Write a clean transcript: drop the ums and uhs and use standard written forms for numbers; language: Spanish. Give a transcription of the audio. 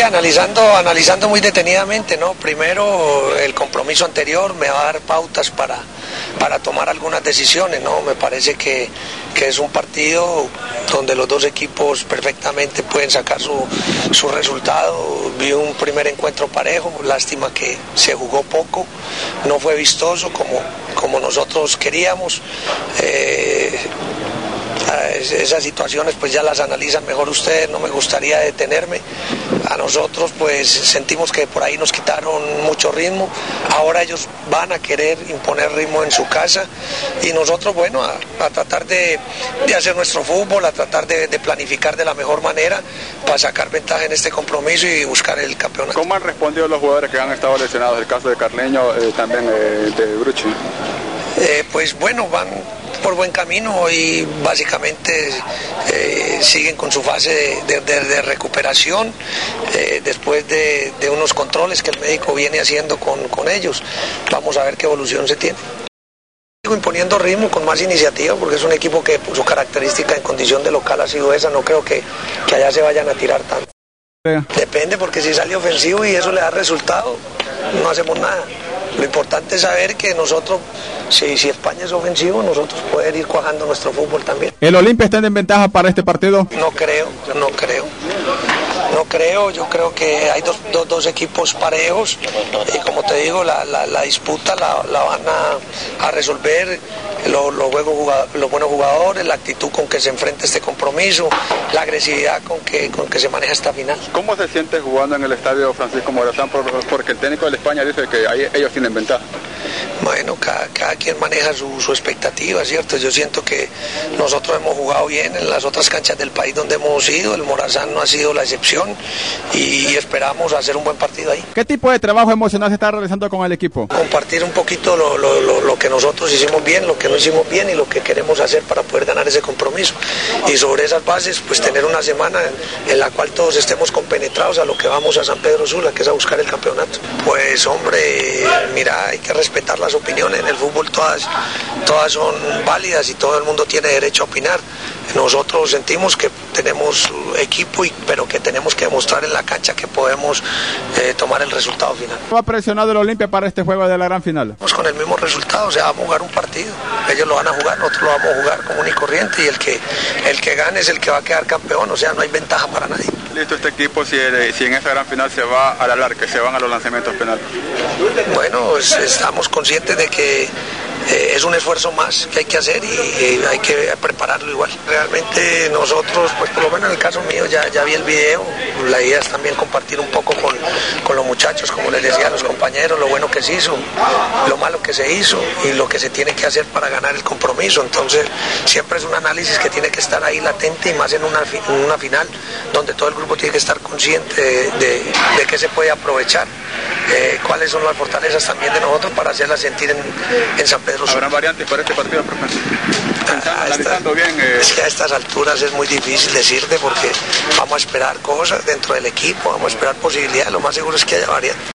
analizando muy detenidamente, ¿no? Primero, el compromiso anterior me va a dar pautas para tomar algunas decisiones, ¿no? Me parece que es un partido donde los dos equipos perfectamente pueden sacar su resultado. Vi un primer encuentro parejo, lástima que se jugó poco, no fue vistoso como nosotros queríamos. Esas situaciones pues ya las analizan mejor ustedes, no me gustaría detenerme. A nosotros pues sentimos que por ahí nos quitaron mucho ritmo, ahora ellos van a querer imponer ritmo en su casa y nosotros bueno a tratar de hacer nuestro fútbol, a tratar de planificar de la mejor manera para sacar ventaja en este compromiso y buscar el campeonato. ¿Cómo han respondido los jugadores que han estado lesionados? El caso de Carleño, también de Bruchi. Pues bueno, van por buen camino y básicamente siguen con su fase de recuperación después de unos controles que el médico viene haciendo con ellos. Vamos a ver qué evolución se tiene. Sigo imponiendo ritmo con más iniciativa porque es un equipo que por su característica en condición de local ha sido esa, no creo que allá se vayan a tirar tanto. Depende, porque si sale ofensivo y eso le da resultado, no hacemos nada. Lo importante es saber que nosotros, si España es ofensivo, nosotros poder ir cuajando nuestro fútbol también. ¿El Olimpia está en ventaja para este partido? No creo. Yo creo que hay dos equipos parejos y como te digo, la disputa la van a resolver los buenos jugadores, la actitud con que se enfrenta este compromiso, la agresividad con que se maneja esta final. ¿Cómo se siente jugando en el estadio Francisco Morazán? Porque el técnico de España dice que ellos tienen ventaja. Bueno, cada quien maneja su expectativa, ¿cierto? Yo siento que nosotros hemos jugado bien en las otras canchas del país donde hemos ido, el Morazán no ha sido la excepción y esperamos hacer un buen partido ahí. ¿Qué tipo de trabajo emocional se está realizando con el equipo? Compartir un poquito lo que nosotros hicimos bien, lo que no hicimos bien y lo que queremos hacer para poder ganar ese compromiso. Y sobre esas bases, pues tener una semana en la cual todos estemos compenetrados a lo que vamos a San Pedro Sula, que es a buscar el campeonato. Pues hombre, mira, hay que respetar las opiniones. En el fútbol todas son válidas y todo el mundo tiene derecho a opinar. Nosotros sentimos que tenemos equipo, pero que tenemos que demostrar en la cancha que podemos tomar el resultado final. ¿Cómo ha presionado el Olimpia para este juego de la gran final? Vamos con el mismo resultado, o sea, vamos a jugar un partido. Ellos lo van a jugar, nosotros lo vamos a jugar común y corriente y el que gane es el que va a quedar campeón, o sea, no hay ventaja para nadie. Listo, este equipo, si en esa gran final se va a la larga, se van a los lanzamientos penales. Bueno, estamos conscientes de que es un esfuerzo más que hay que hacer y hay que prepararlo igual. Realmente nosotros, pues por lo menos en el caso mío, ya vi el video. La idea es también compartir un poco con los muchachos, como les decía a los compañeros, lo bueno que se hizo, lo malo que se hizo y lo que se tiene que hacer para ganar el compromiso. Entonces siempre es un análisis que tiene que estar ahí latente y más en una final donde todo el grupo tiene que estar consciente de qué se puede aprovechar, cuáles son las fortalezas también de nosotros para hacerlas sentir en San Pedro. ¿Habrá variantes para este partido, profe? Analizando bien. Es que a estas alturas es muy difícil decirte porque vamos a esperar cosas dentro del equipo, vamos a esperar posibilidades, lo más seguro es que haya variantes.